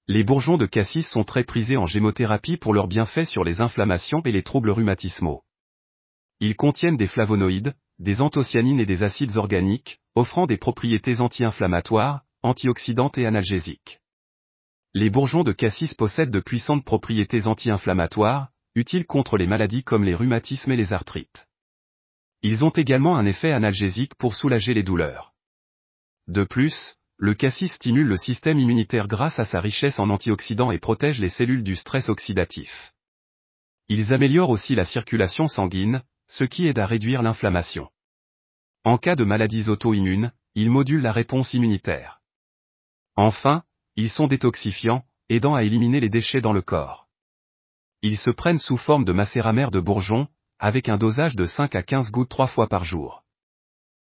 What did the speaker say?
Les bourgeons de cassis sont très prisés en gémothérapie pour leurs bienfaits sur les inflammations et les troubles rhumatismaux. Ils contiennent des flavonoïdes, des anthocyanines et des acides organiques, offrant des propriétés anti-inflammatoires, antioxydantes et analgésiques. Les bourgeons de cassis possèdent de puissantes propriétés anti-inflammatoires, utiles contre les maladies comme les rhumatismes et les arthrites. Ils ont également un effet analgésique pour soulager les douleurs. De plus, le cassis stimule le système immunitaire grâce à sa richesse en antioxydants et protège les cellules du stress oxydatif. Ils améliorent aussi la circulation sanguine, ce qui aide à réduire l'inflammation. En cas de maladies auto-immunes, ils modulent la réponse immunitaire. Enfin, ils sont détoxifiants, aidant à éliminer les déchets dans le corps. Ils se prennent sous forme de macérat mère de bourgeons, avec un dosage de 5 à 15 gouttes 3 fois par jour.